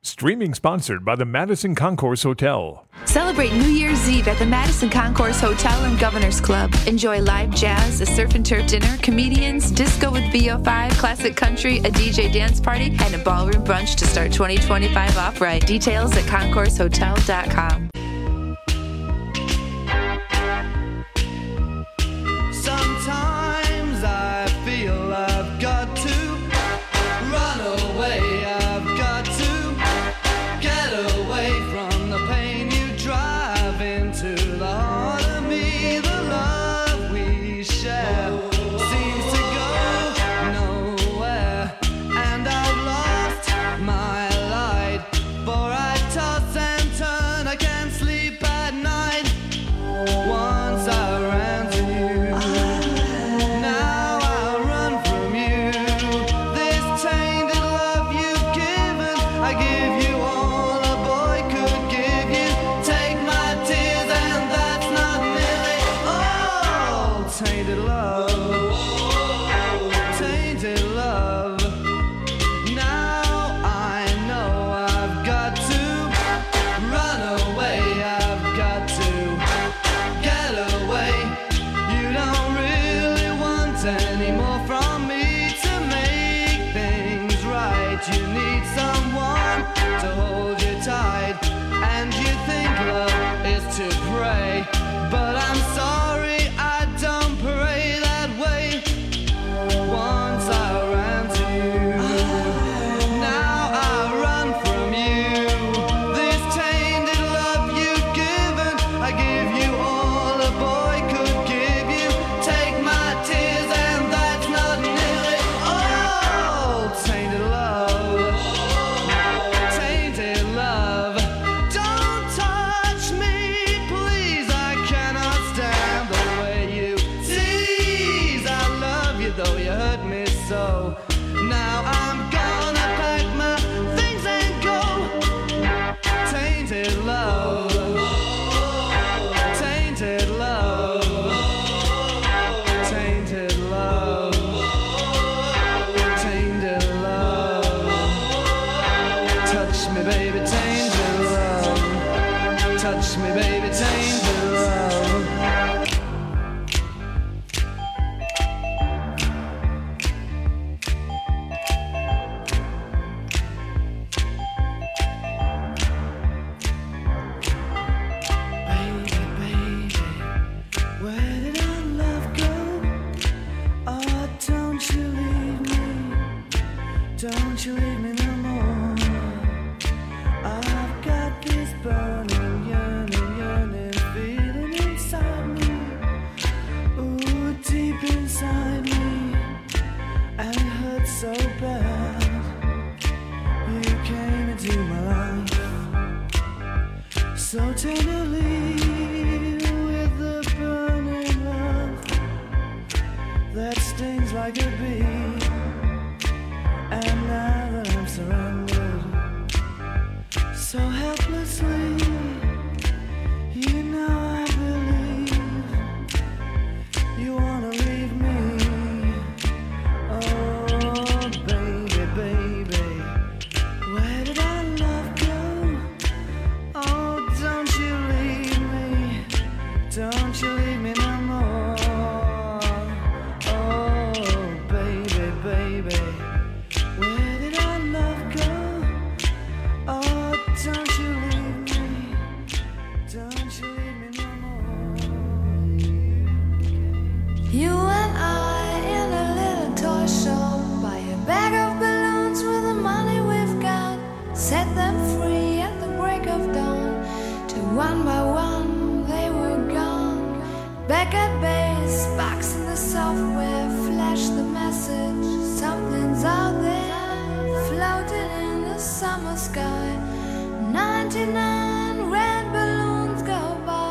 Streaming sponsored by the Madison Concourse Hotel. Celebrate New Year's Eve at the Madison Concourse Hotel and Governor's Club. Enjoy live jazz, a surf and turf dinner, comedians, disco with VO5, classic country, a DJ dance party, and a ballroom brunch to start 2025 off right. Details at concoursehotel.com. Sometimes I feel I've got to run away. I've got to get away from the pain you drive into the heart of me. The love we share seems to go nowhere, and I've lost my light. For I toss and turn, I can't sleep at night. Once I ran to you, now I run from you. This tainted love you've given, I give you all a boy could give you. Take my tears and that's not nearly all. Tainted love, tainted love. Now I know I've got to run away. I've got to get away. You don't really want any more from me to make things right. You need someone to hold you tight, and you think love is to pray. But I'm sorry, I don't pray that way. Once I ran to you, now I run from you. This tainted love you've given, I give you all a boy could give you. Take my tears and that's not nearly all. Tainted love, tainted love. Don't touch me, please. I cannot stand the way you tease. I love you though you hurt me so. Now I'm gonna pack my things and go. Tainted love, tainted love, tainted love, tainted love. Touch me, baby, tainted love. Touch me, baby, tainted love. Baby, baby, where did our love go? Oh, don't you leave me. Don't you leave me no more. I've got this burning, yearning feeling inside me. Ooh, deep inside me. And it hurts so bad. You came into my life so tenderly, with the burning love that stings like a bee. And now that I'm surrounded so helplessly, you know I believe you wanna leave me. Oh, baby, baby, where did our love go? Oh, don't you leave me. Don't you leave me no more. Oh, baby, baby, where did our love go? Oh, don't you leave me. Don't you leave me no more. You and I in a little toy shop, buy a bag of balloons with the money we've got, set them free at the break of dawn. Till one by one they were gone. Back at base, box in the software, flash the message. Something's out there, floating in the summer sky. 99 red balloons go by.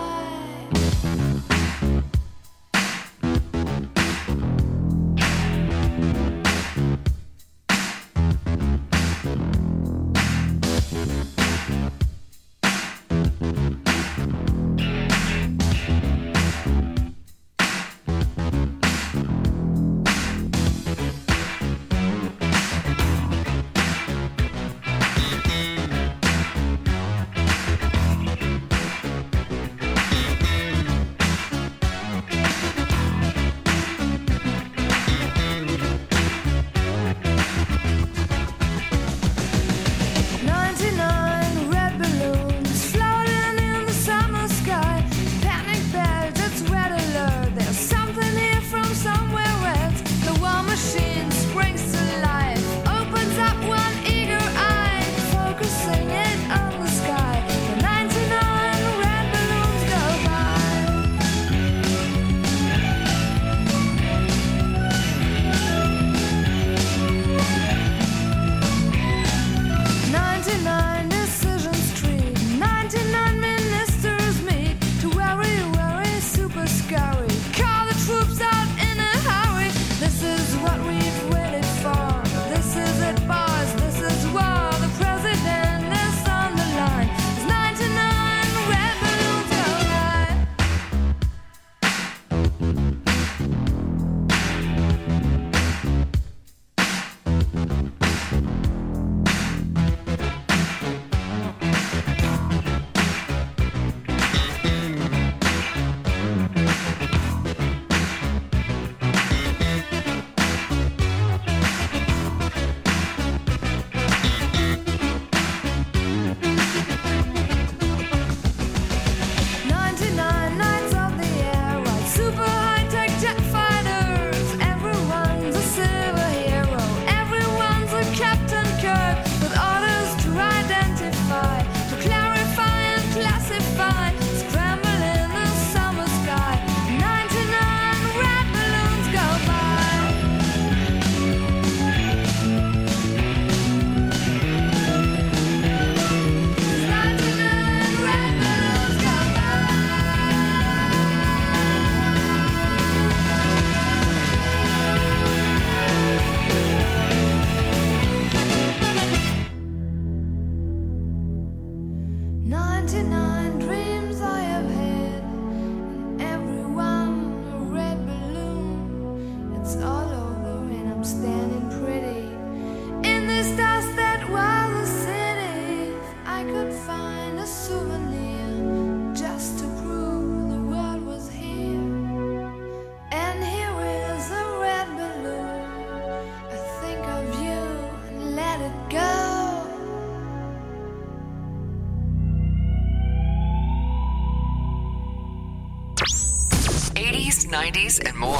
80s, 90s, and more.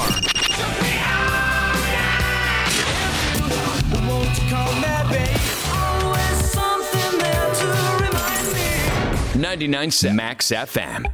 Won't you call me, babe? Always something there to remind me. 99.7 Max FM.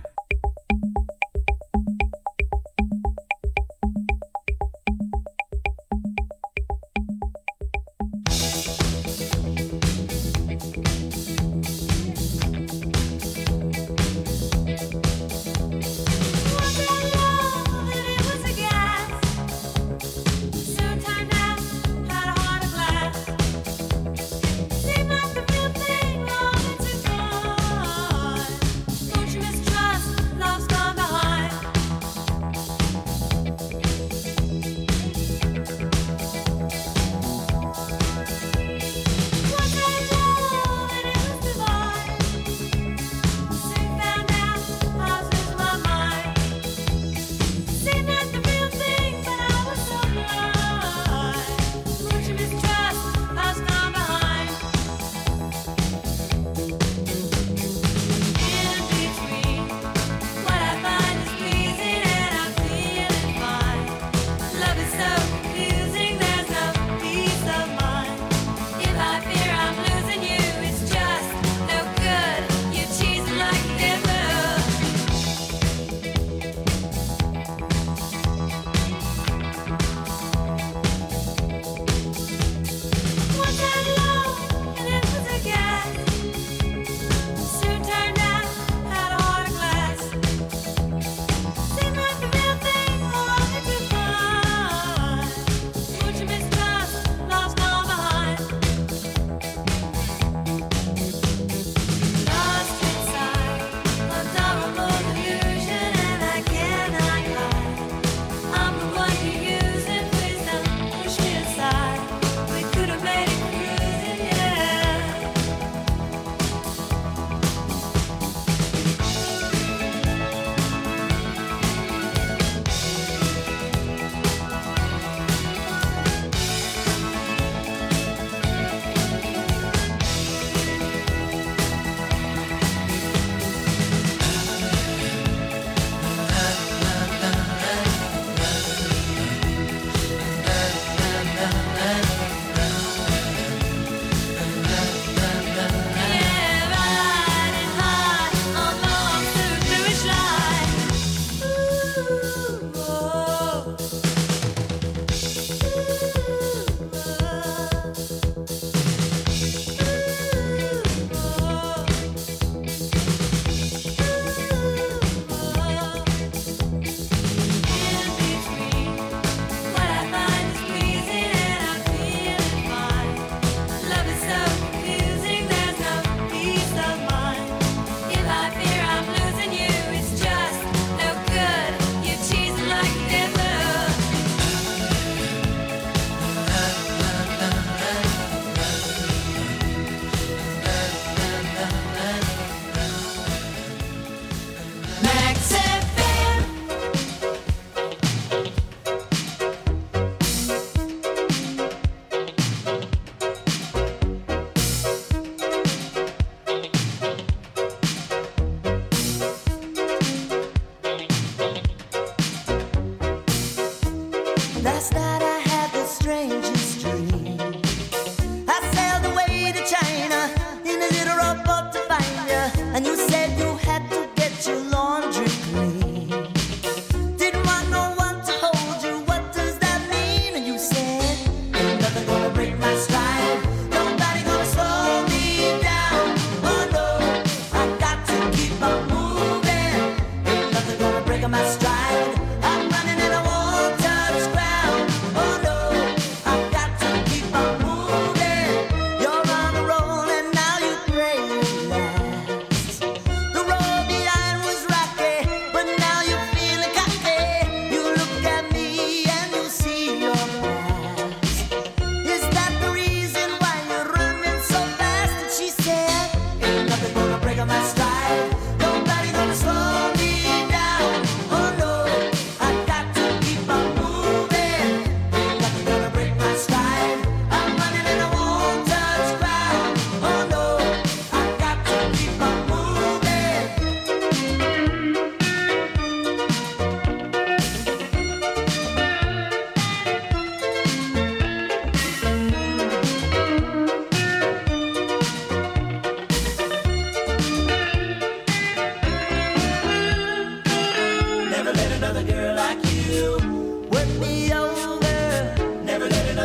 Seemed like the real thing, all into God. Don't you mistrust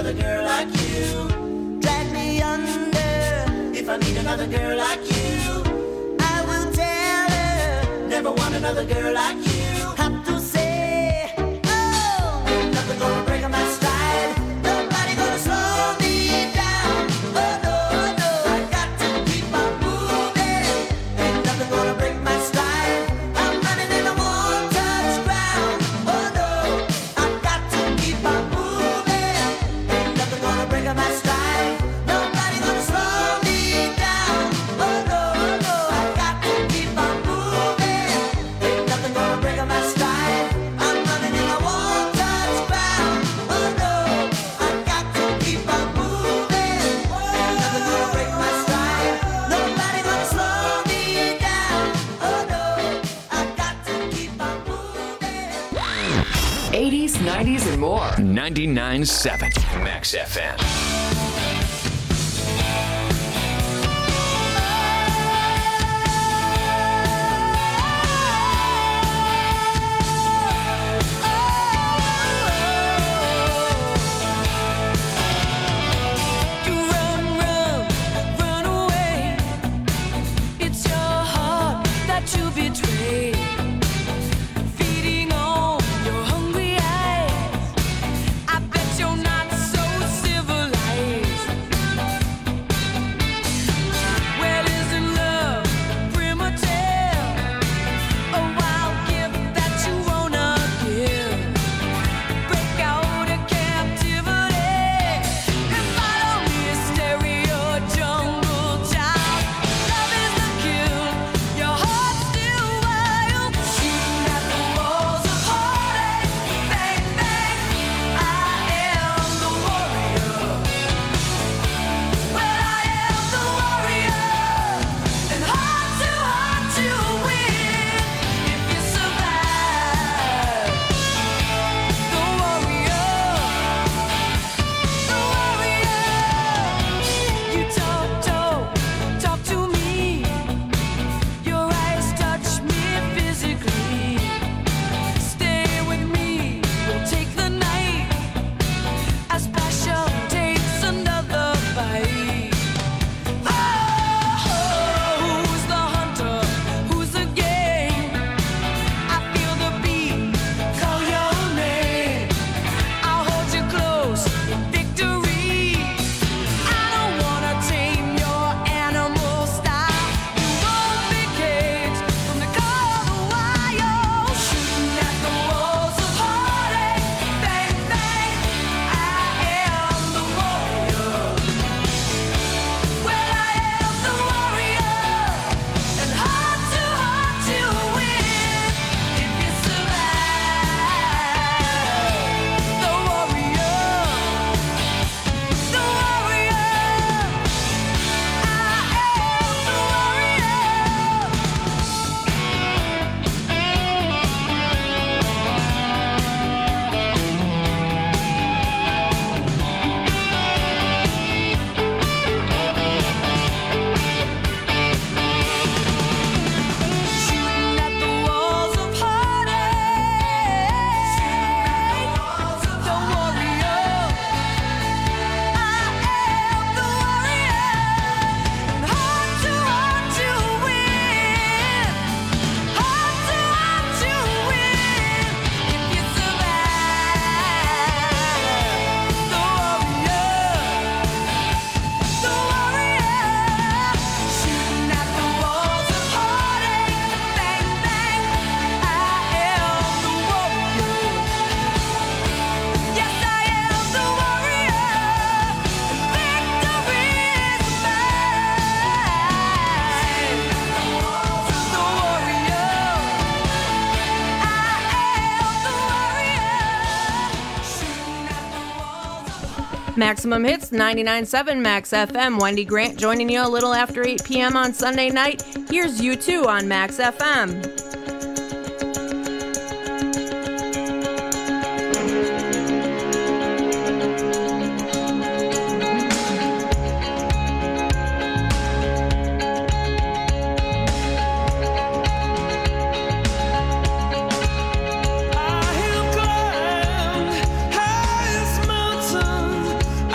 another girl like you. Drag me under if I meet another girl like you. I will tell her, never want another girl like you. Have to say, oh, ain't nothing gonna break my stride. Nobody gonna slow me down. Oh no, no, I got to keep on moving. Ain't nothing gonna break my stride. I'm running and I won't touch ground. Oh no, I got to keep on moving. Ain't nothing gonna break my stride. Nobody gonna slow me down. Oh no, no, I got to keep on moving. Ain't nothing gonna break my stride. I'm running and I won't touch ground. Oh no, I got to keep on moving. Ain't nothing gonna break my stride. Nobody gonna slow me down. Oh no, I got to keep on moving. 80s, 90s, and more. 99.7 Max FM. You run away. It's your heart that you betray. Feeding on your hungry eyes. I bet you're not so civilized. Well, isn't love primitive? A wild gift that you wanna give. Break out of captivity and follow me, stereo jungle child. Love is the kill, your heart's still wild. Shooting at the walls of heartache, bang bang. I am the warrior. Well, I am the warrior, and hard to win if you survive. The warrior, you talk to me. Your eyes touch me physically. Stay with me, we'll take the night as passion takes another bite. Oh, who's the hunter? Who's the game? I feel the beat, call your name. I'll hold you close in victory. I don't wanna tame your animal style. You won't be caged from the cold wild. Shooting at the walls of heartache, bang bang. I am the warrior. Well, I am the warrior, and hard to win if you survive. The warrior, the warrior. I am the Shooting at the walls of heartache. The warrior. I am the warrior. And hard to win. Hard to win if you survive. The warrior. The warrior. Shooting at the walls of heartache. Bang bang. I am the warrior. Yes, I am the warrior. Victory is mine. The warrior. I am the warrior. Shooting at the walls of Maximum Hits, 99.7 Max FM. Wendy Grant joining you a little after 8 p.m. on Sunday night. Here's U2 on Max FM. I have climbed highest mountains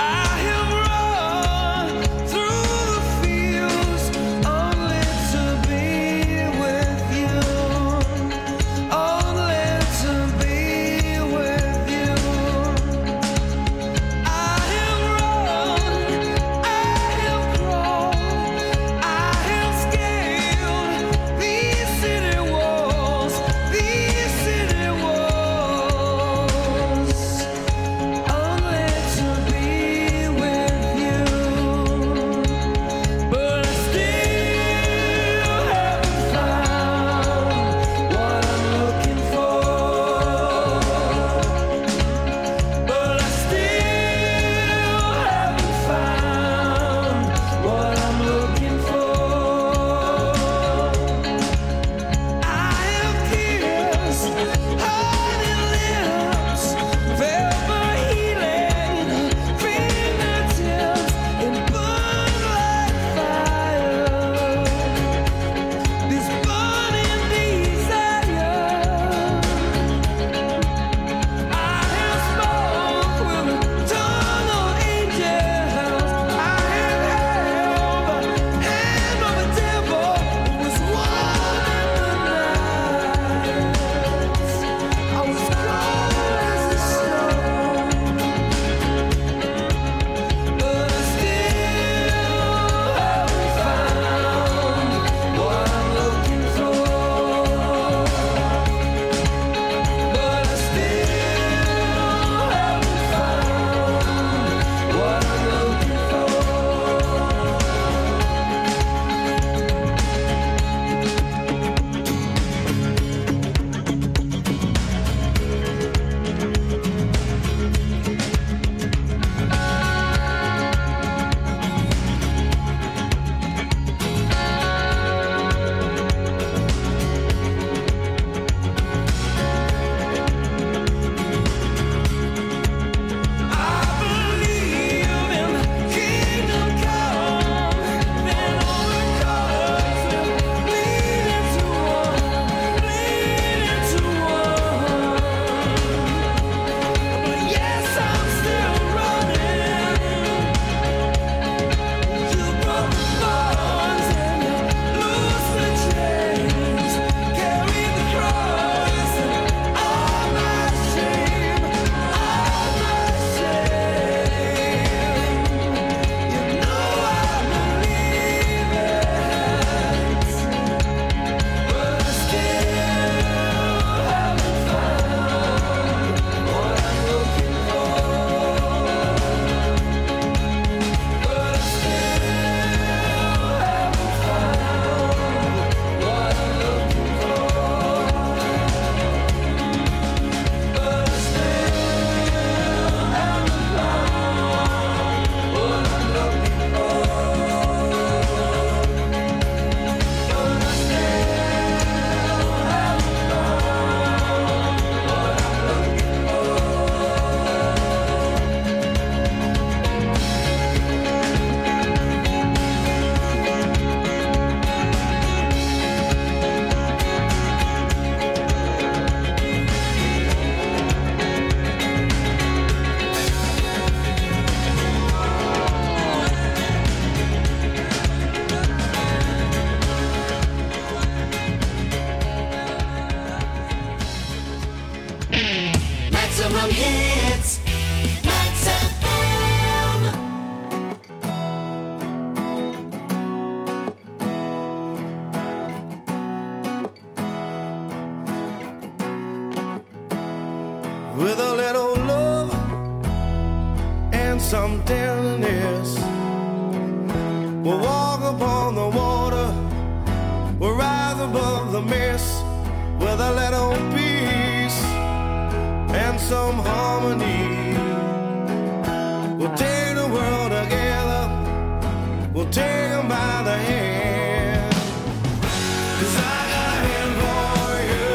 some tenderness. We'll walk upon the water, we'll rise above the mist with a little peace and some harmony. We'll take the world together, we'll take them by the hand. 'Cause I got a hand for you.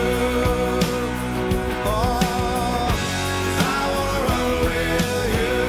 Oh, I wanna run with you.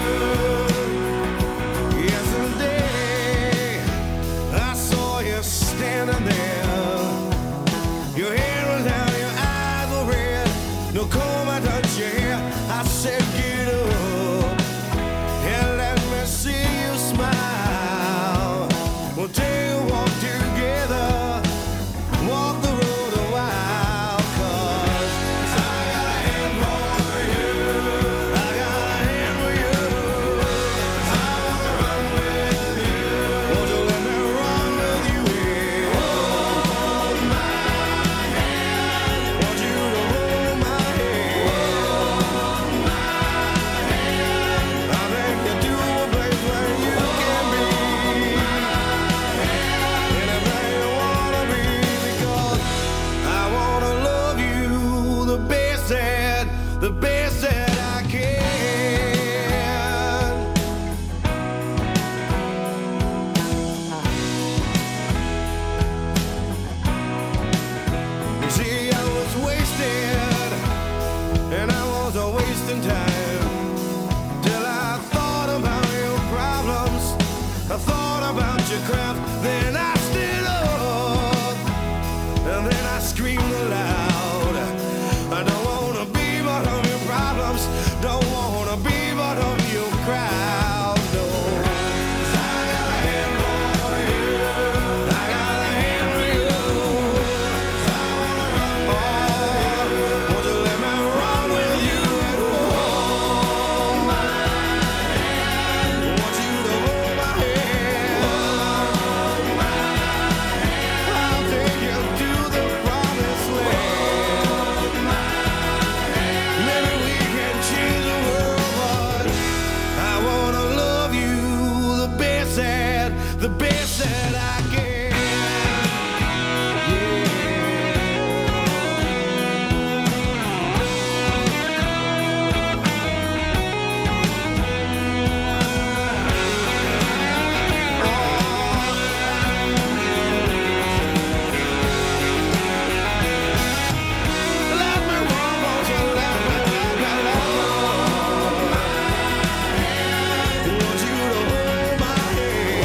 Yesterday, I saw you standing there. Your head was down, your eyes were red. No comb, I touched your hair. I said, get up and let me see you smile. We'll take a walk together, walk the road a while. 'Cause I got a hand for you, I got a hand for you. I wanna run with you. Won't you let me run with you? Hold my hand. Want you to hold my hand. Hold my hand. I think you do a place where you can be anything you wanna be, because I wanna love you the best that I can. You see, I was wasted, and I was wasting time, till I thought about your problems, I thought about your craft, then I stood up, and then I screamed aloud. I don't wanna be part of your problems, don't wanna be part of your crowd, no. 'Cause I got a hand for you, I got a hand for you. I wanna run with you. Won't you let me run with you? Hold my hand. Want you to hold my hand. Hold my hand. I'll take you to the promised land. Hold my hand. Maybe we can change the world, but I wanna love you the best that I can. Let me run, won't you let me run? Want you to hold my hand.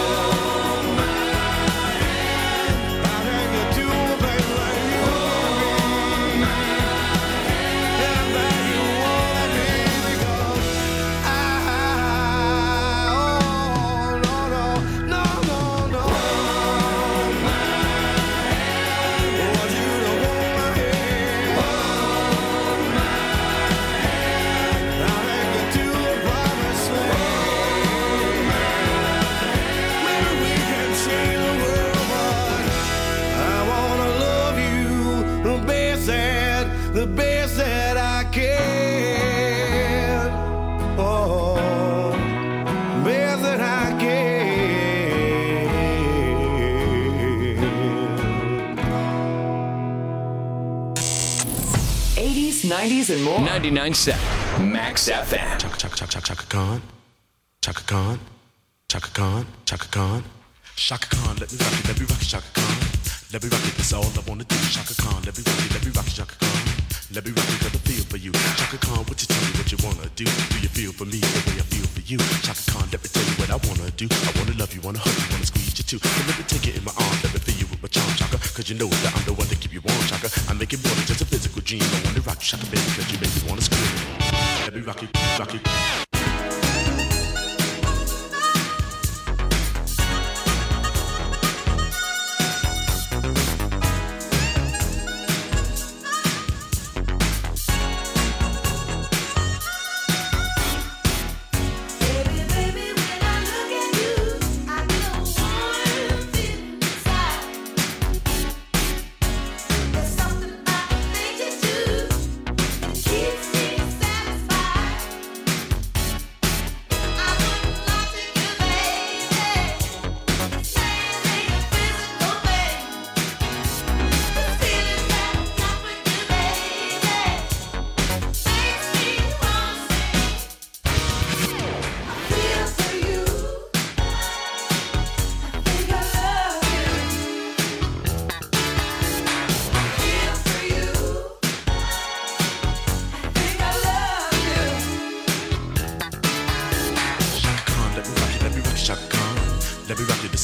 I think you do a place like you wanna be, and that you wanna be, because oh, no, no, no, no, no. Want you to hold my hand. I think you do a promised land. Maybe we can change the world, but I wanna love you the best that I can. Oh, best that I can. 80s, 90s, and more. 99.7 Max FM. Chaka Khan, Chaka Khan, Chaka Khan, Chaka Khan, Chaka Khan, let me rock it, Chaka Khan, let me rock it, that's all I wanna do, Chaka Khan, let me rock it, Chaka Khan, let me rock it, got the feel for you, Chaka Khan, what you tell me what you wanna do you feel for me the way I feel for you, Chaka Khan, let me tell you what I wanna do, I wanna love you, wanna hug you, wanna squeeze you too, and let me take it in my arms, let me feel you with my charm, Chaka, cause you know that I'm the one to keep you warm, Chaka, I make it more than just a physical dream, I wanna rock you, Chaka, baby, cause you make me wanna scream, let me rock it, rock it. Keeps me satisfied.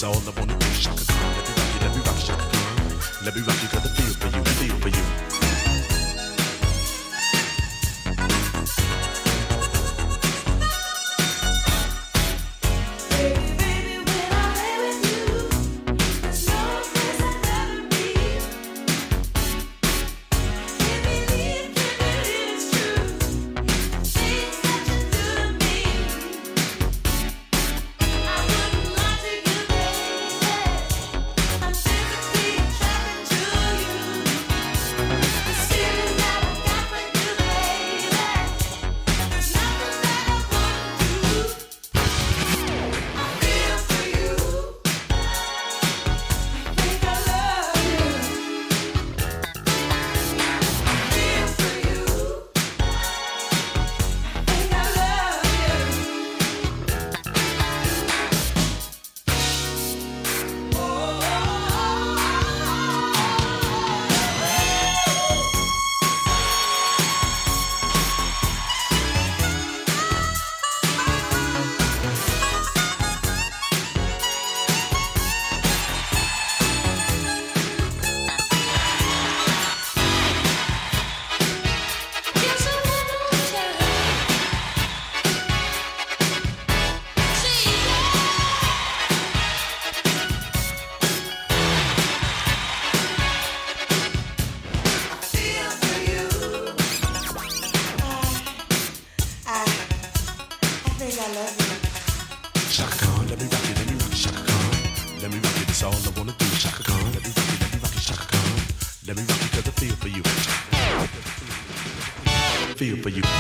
that's all I wanna do. Shaka Khan, let me rock you, Shaka Khan. Let me rock you, got the feel for you, feel for you. Feel for you.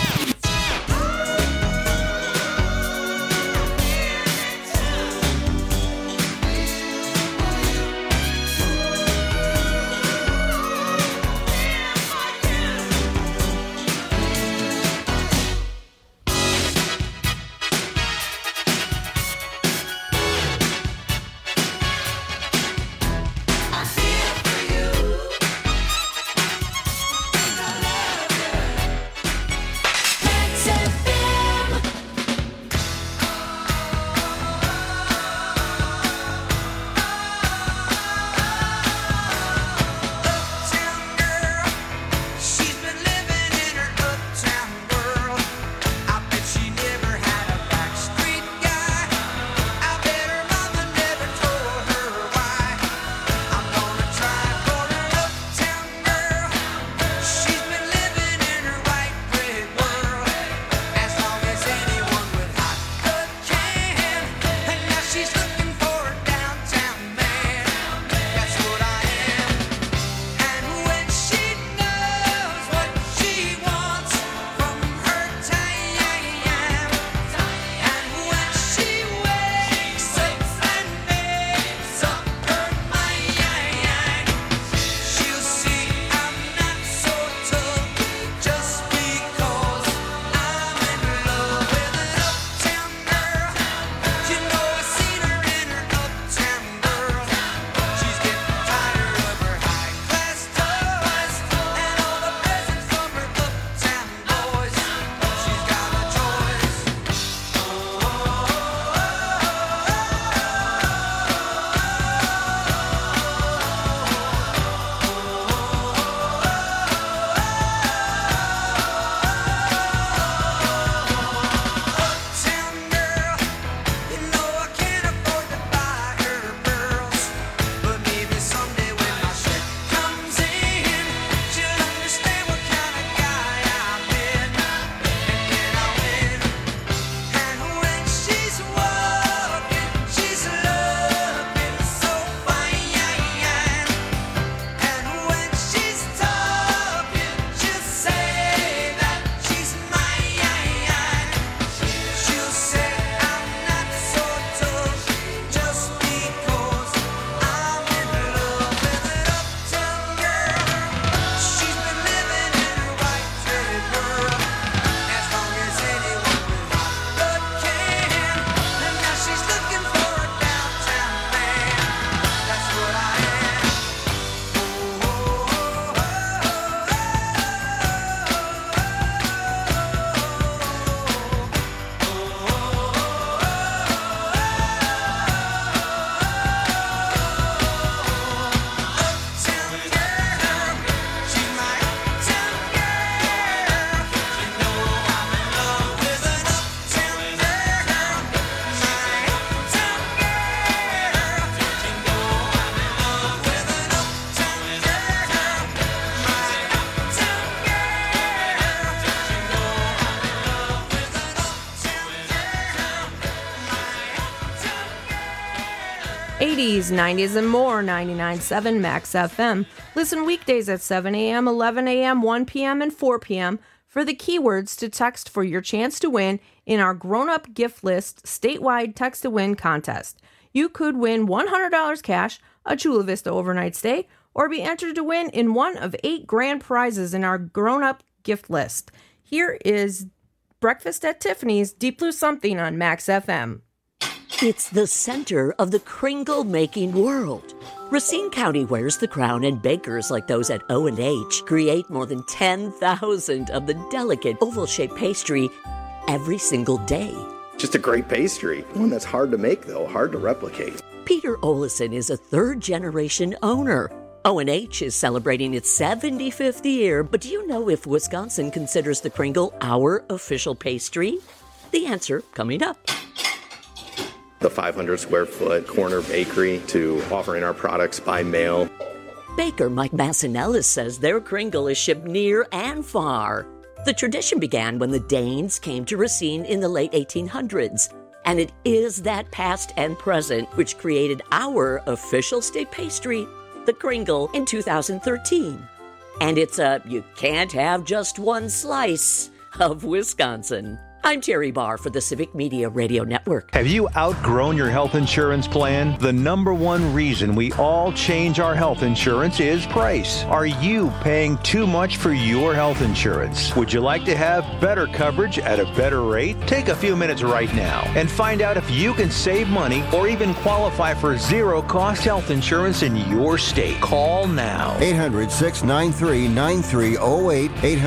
90s, and more, 99.7 Max FM. Listen weekdays at 7 a.m., 11 a.m., 1 p.m., and 4 p.m. for the keywords to text for your chance to win in our grown-up gift list statewide text-to-win contest. You could win $100 cash, a Chula Vista overnight stay, or be entered to win in one of 8 grand prizes in our grown-up gift list. Here is Breakfast at Tiffany's Deep Blue Something on Max FM. It's the center of the Kringle-making world. Racine County wears the crown, and bakers like those at O&H create more than 10,000 of the delicate oval-shaped pastry every single day. Just a great pastry. One that's hard to make, though, hard to replicate. Peter Olison is a third-generation owner. O&H is celebrating its 75th year, but do you know if Wisconsin considers the Kringle our official pastry? The answer coming up. The 500 square foot corner bakery to offering our products by mail. Baker Mike Massinellis says their Kringle is shipped near and far. The tradition began when the Danes came to Racine in the late 1800s, and it is that past and present which created our official state pastry, the Kringle, in 2013. And it's a you can't have just one slice of Wisconsin. I'm Terry Barr for the Civic Media Radio Network. Have you outgrown your health insurance plan? The number one reason we all change our health insurance is price. Are you paying too much for your health insurance? Would you like to have better coverage at a better rate? Take a few minutes right now and find out if you can save money or even qualify for zero-cost health insurance in your state. Call now. 800-693-9308.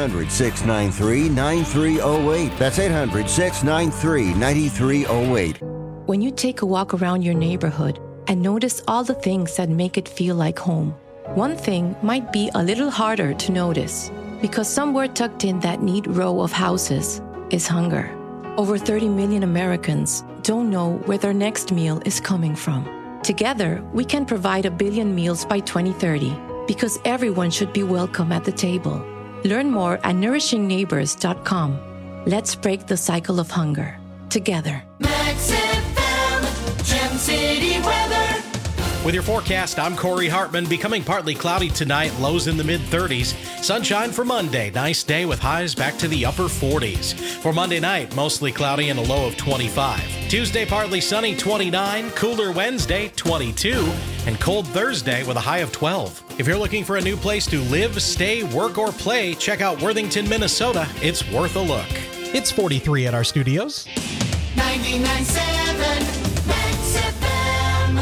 800-693-9308. That's 800-693-9308. When you take a walk around your neighborhood and notice all the things that make it feel like home, one thing might be a little harder to notice because somewhere tucked in that neat row of houses is hunger. Over 30 million Americans don't know where their next meal is coming from. Together, we can provide 1 billion meals by 2030 because everyone should be welcome at the table. Learn more at nourishingneighbors.com. Let's break the cycle of hunger together. Max FM, Gem City weather. With your forecast, I'm Corey Hartman. Becoming partly cloudy tonight, lows in the mid-30s. Sunshine for Monday, nice day with highs back to the upper 40s. For Monday night, mostly cloudy and a low of 25. Tuesday, partly sunny, 29. Cooler Wednesday, 22. And cold Thursday with a high of 12. If you're looking for a new place to live, stay, work, or play, check out Worthington, Minnesota. It's worth a look. It's 43 at our studios. 99.7 Max FM.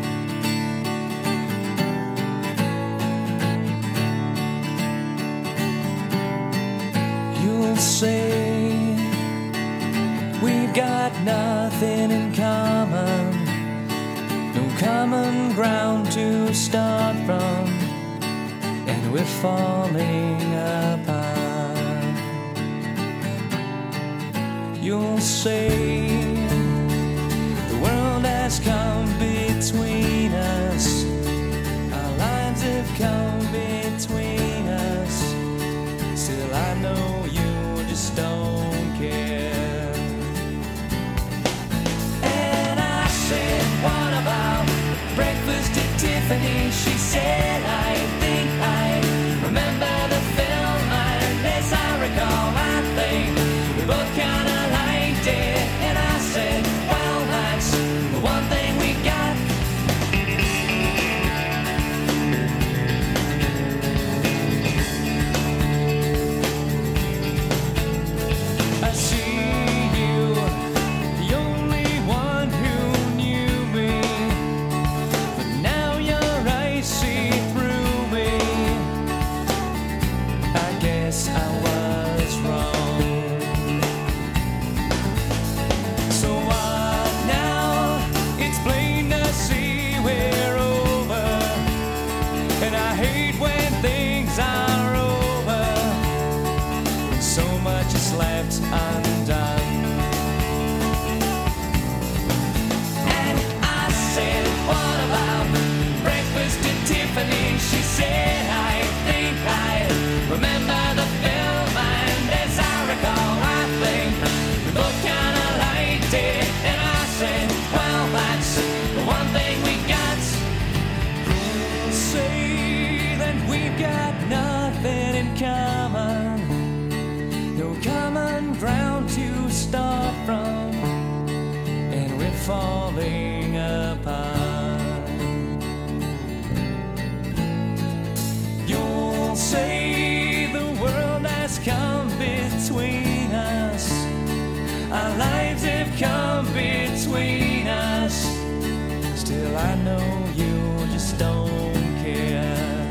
You'll say we've got nothing in common, no common ground to start from, and we're falling apart. You'll say the world has come between us, our lives have come between us. Still I know you just don't care. And I said, what about breakfast at Tiffany? She said, I think I remember the film, and as I recall, I think we both kind of liked it. And I said, well, that's the one thing we got. I see you, the only one who knew me, but now your eyes see through me. I guess I was wrong. So what now? It's plain to see we're over, and I hate when things are over, when so much is left undone. And I said, what about breakfast at Tiffany? She said, I think I remember the film, and as I recall, I think we both kind of liked it. And I said, well, that's the one thing we got. got nothing in common, no common ground to start from, and we're falling apart. You'll say the world has come between us, our lives have come between us. Still I know you just don't care.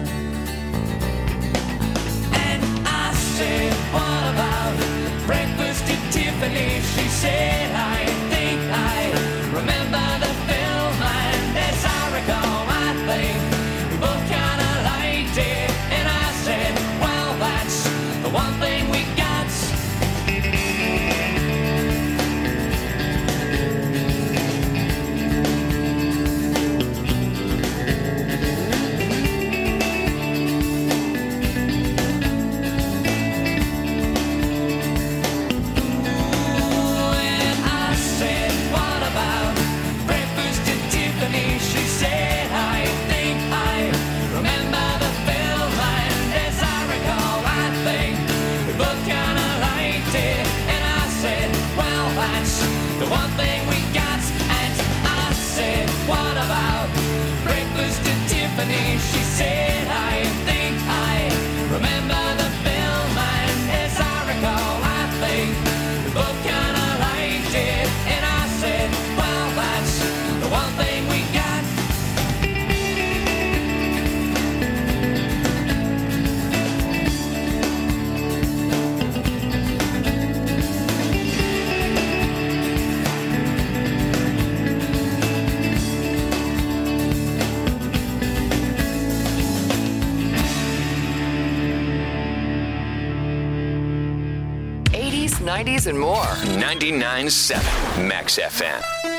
And I said, what about breakfast at Tiffany? She said, I think I remember the film, and as I recall, I think we both kinda liked it. And I said, well, that's the one thing we got. The one thing we got, and I said, what about breakfast at Tiffany? She said, I think I remember the film, and as I recall, I think we both kinda liked it. And I said, well, that's the one thing we got. '80s, '90s, and more. 99.7 Max FM.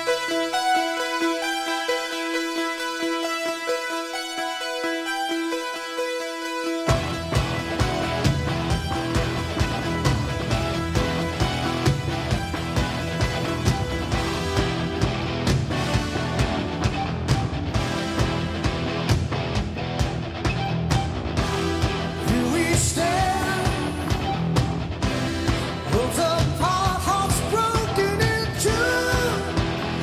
Here we stand, worlds apart, hearts broken in two.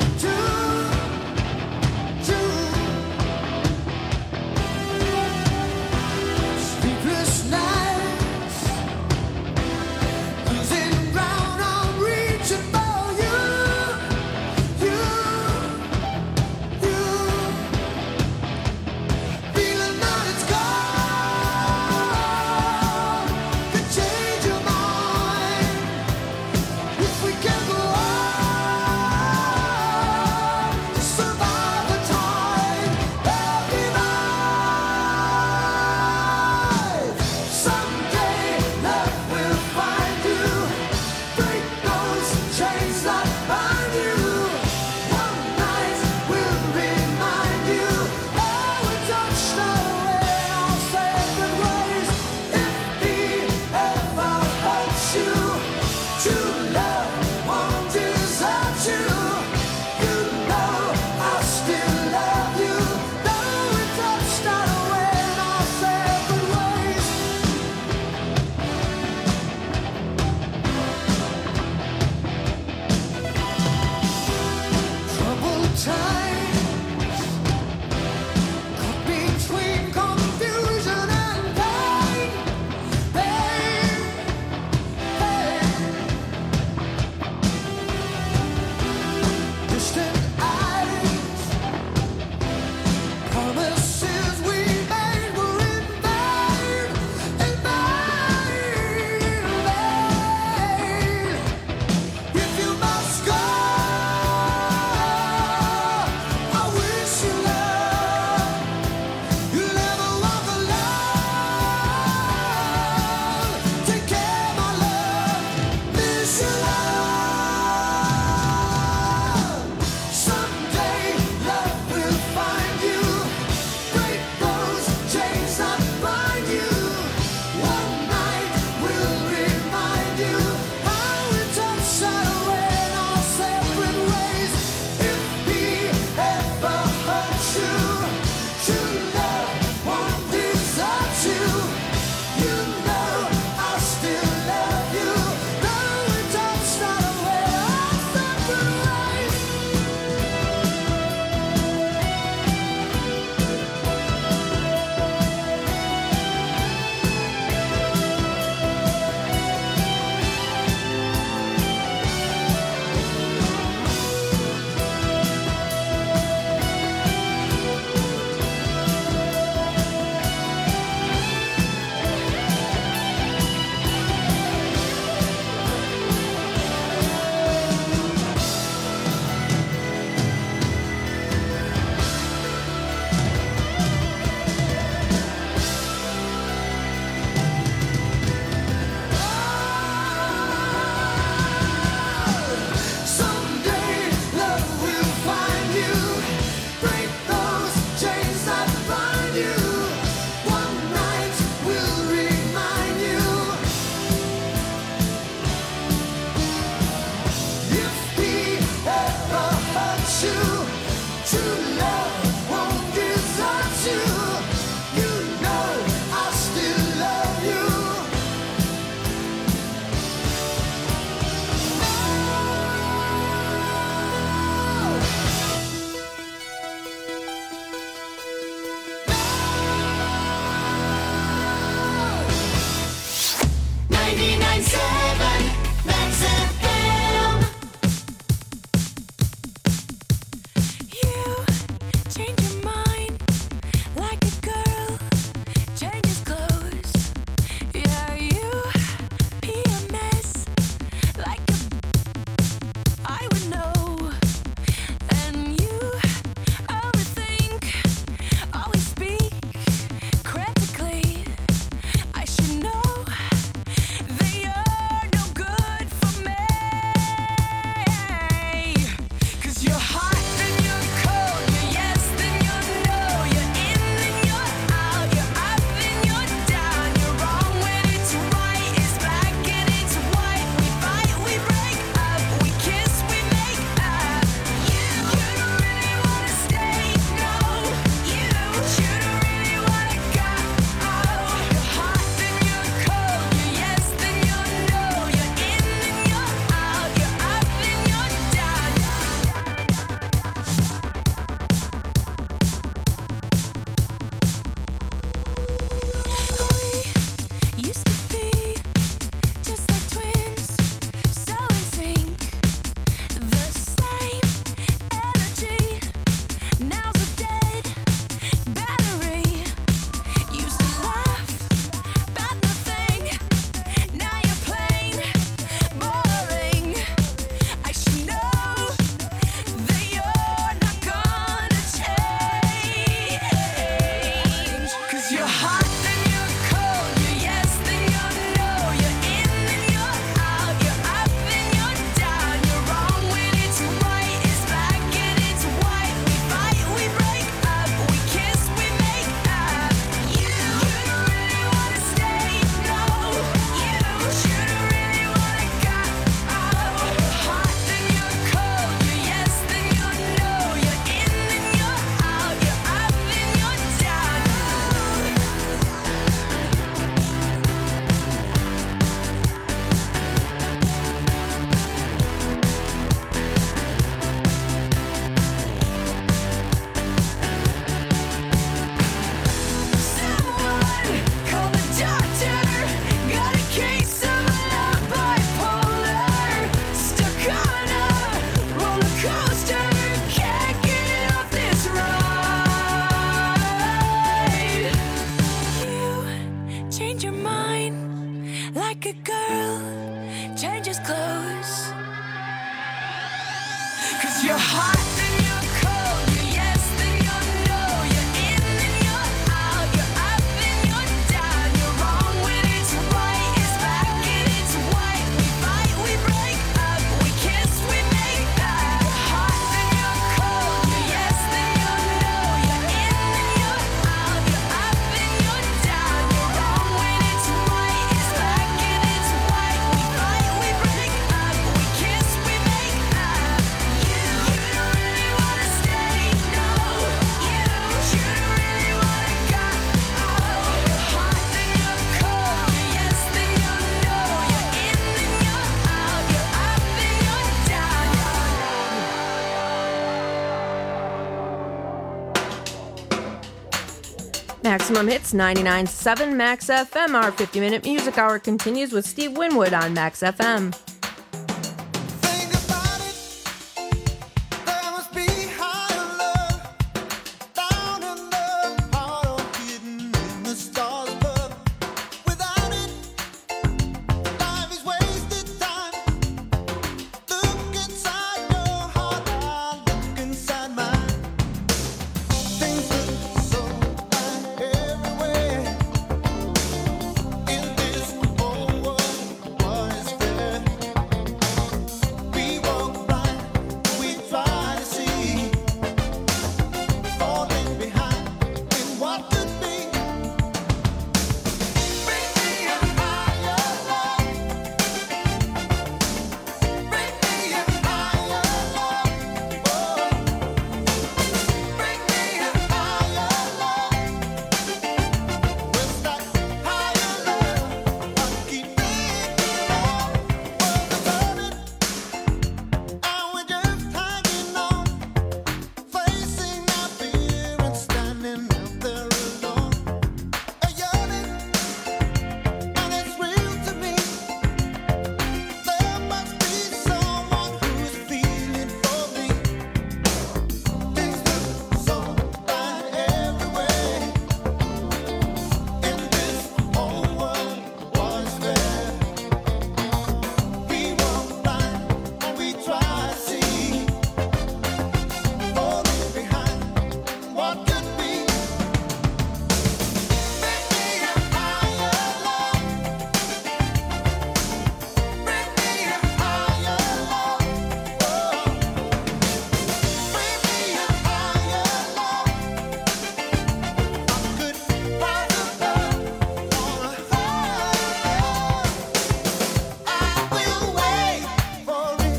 naked girl changes clothes. 'Cause you're hot and you're cold, you're yes then you're no, you're in and you're out, you're up and you're down, you're wrong when it's right, it's back and it's white. We fight, we break up, we kiss, we make up. You're hot and you're cold, you're yes then you're no, you're in and you're out, you're up and you're down, you're wrong when it's right, it's back and it's white. We fight, we break up, we kiss, we make up. You don't really wanna stay, no. You don't really wanna go. You're hot then you're cold, you're yes then you're no, you're in then you're out, you're up and you're down. Maximum Hits 99.7 Max FM. Our 50-minute music hour continues with Steve Winwood on Max FM. There must be higher love down in the heart or hidden in the stars above. Without it, life is wasted time. Look inside your heart, I look inside mine. Things look so bad everywhere. In this whole world, what is there? We walk by, we try to see, falling behind in what could be. Bring me a higher love. Bring me a higher love. Oh, bring me a higher love. Where's that higher love? I keep thinking of what's and we're just hanging on, facing our fear and standing out there alone. A yearning, and it's real to me. There must be someone who's feeling for me. Things look so bad everywhere. In this whole world, what is there? We walk blind and we try to see, falling behind what could be. Bring me a higher love. Bring me a higher love. Oh, bring me a higher love. I could rise above on a higher love. I will wait for it.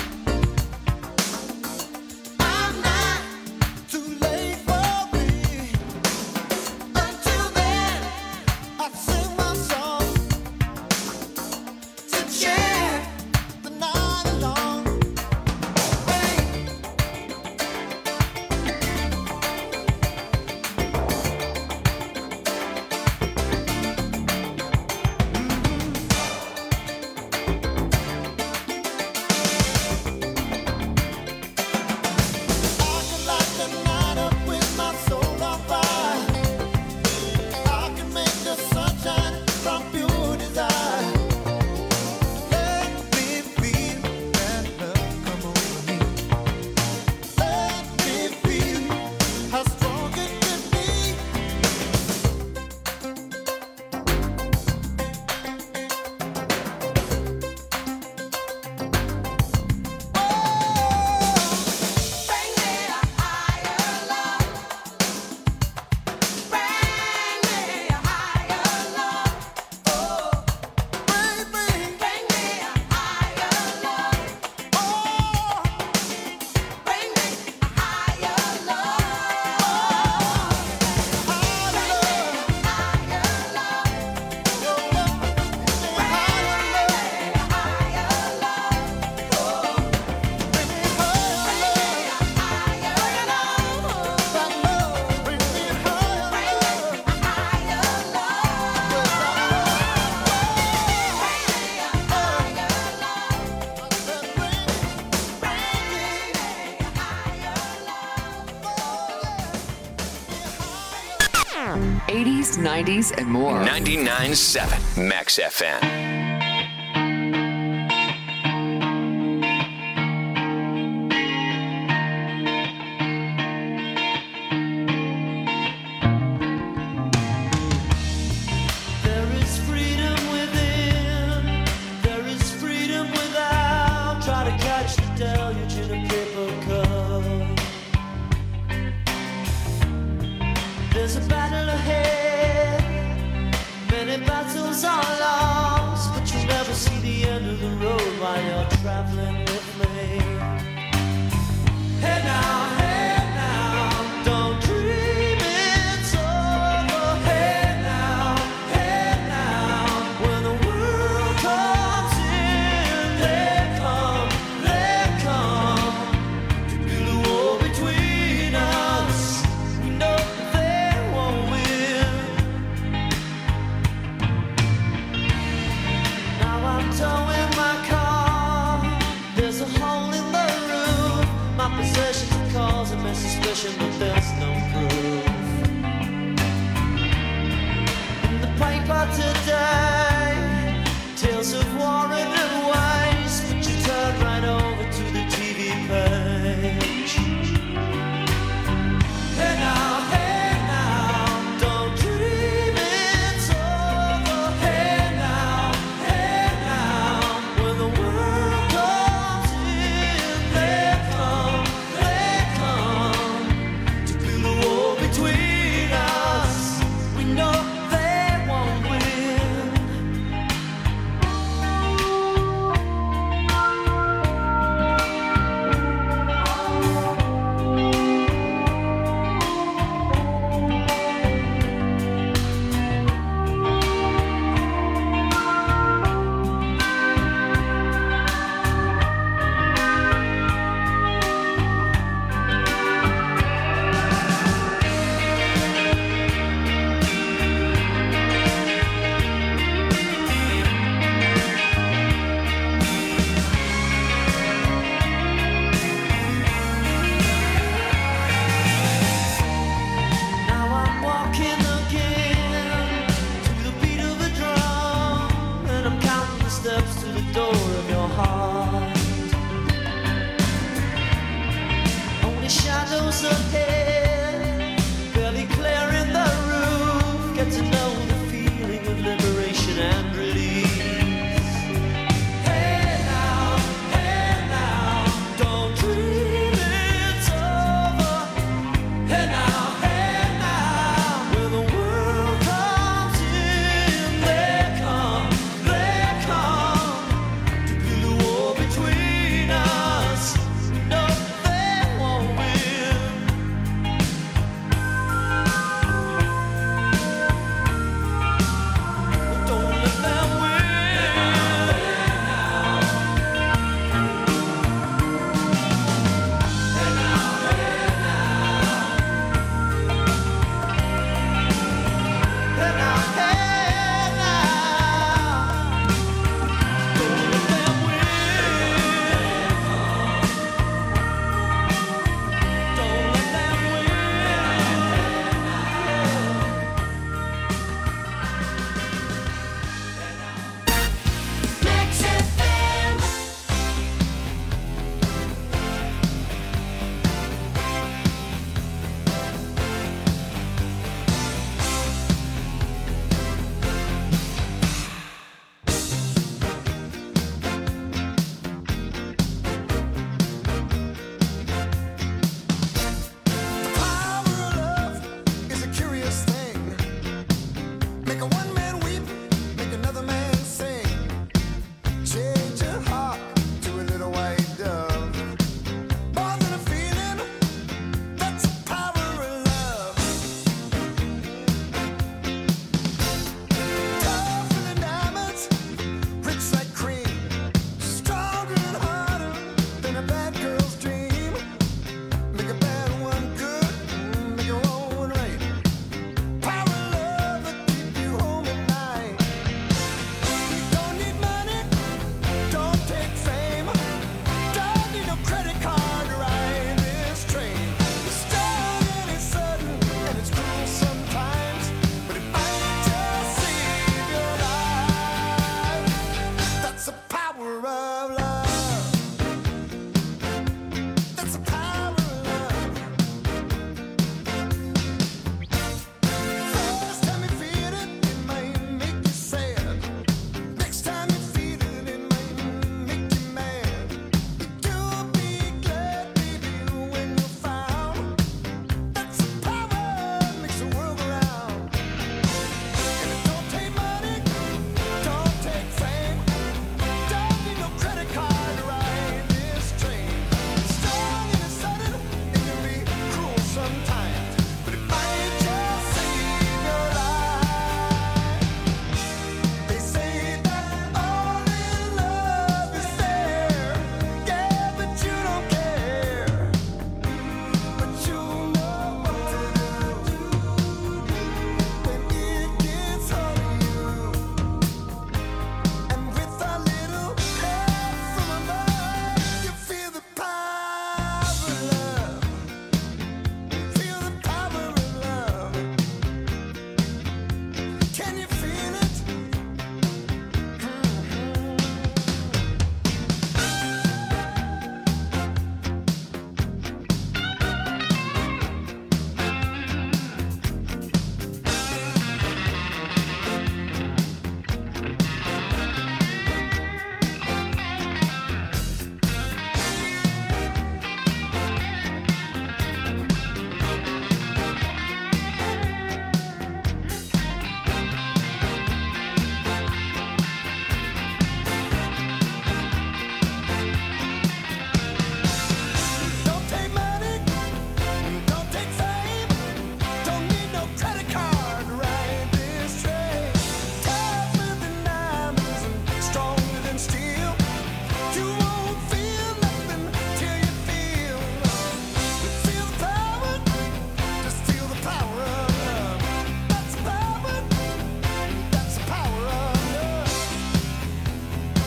I'm not too late for it. Until then, I sing my song to cheer the night along. I can light the night up with my soul on fire. I can make the sunshine from pure desire. Let me feel that love come over me. Let me feel how strong it can be. Bring me a higher love. Bring me a higher love. Oh, bring me a higher love. Oh, bring me a higher love. '80s, '90s, and more. 99.7 Max FM. for today. Tales of war and waste, but you turn right over to the TV page. Hey now, don't dream it's over. Hey now, when the world comes in, they come to build a wall between us. We know they won't win. Now I'm walking again to the beat of a drum, and I'm counting the steps to the door of your heart. Only shadows ahead, barely clearing the roof. Get to know